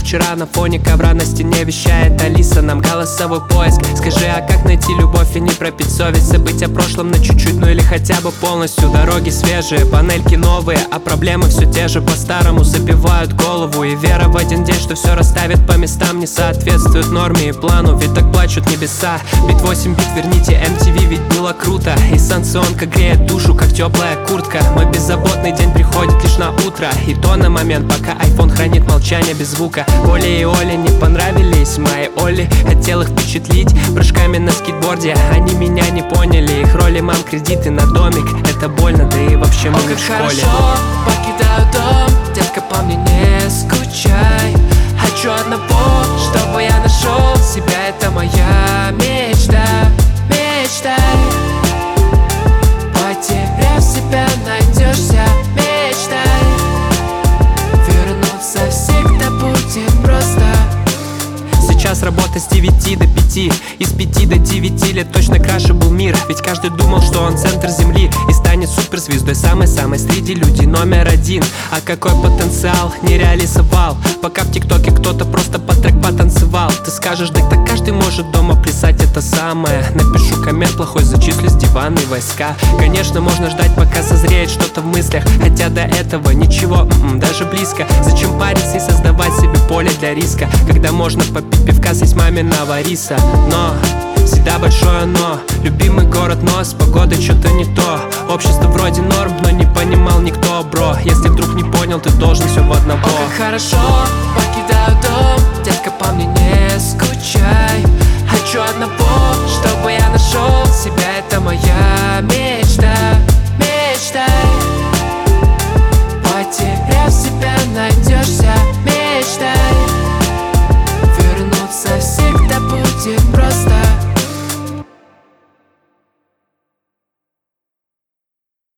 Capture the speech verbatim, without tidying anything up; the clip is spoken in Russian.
вчера на фоне ковра на стене вещает Алиса нам голосовой поиск. Скажи, а как найти любовь и не пропить совесть? Забыть о прошлом на чуть-чуть, ну или хотя бы полностью. Дороги свежие, панельки новые, а проблемы все те же. По-старому забивают голову, и вера в один день, что все расставит по местам, не соответствует норме и плану, ведь так плачут небеса. Бит восемь бит, верните эм ти ви, ведь было круто. И санкционка греет душу, как теплая куртка. Мой беззаботный день приходит лишь на утро, и то на момент, пока айфон хранит молчание без звука. Оля и Оля не понравились мои Оли. Хотел их впечатлить прыжками на скейтборде, они меня не поняли. Их роли мам, кредиты на домик, это больно, да и вообще мы не в школе. Хорошо, покидаю дом, детка, по мне не скучай. Хочу одного, чтобы я нашел себя, это моя мечта, мечта. Потеряв себя, найдешься, мечтай. Вернуться всегда будет просто. Сейчас работа с девяти до пяти, из пяти до девяти лет точно краше был мир. Ведь каждый думал, что он центр земли и станет суперзвездой, самой-самой среди людей номер один. А какой потенциал не реализовал, пока в тиктоке кто-то просто под трек потанцевал. Ты скажешь, да так каждый может дома плясать, это самое. Напишу коммент плохой, зачислю с диванной войска. Конечно, можно ждать, пока созреет что-то в мыслях, хотя до этого ничего, м-м, даже близко. Зачем париться и создавать себе поле для риска, когда можно попить пивка, съесть маминого риса? Но всегда большое но, любимый город, но с погодой что-то не то. Общество вроде норм, но не понимал никто, бро. Если вдруг не понял, ты должен все в одного. О, как хорошо, покидаю дом, детка, по мне не скучай.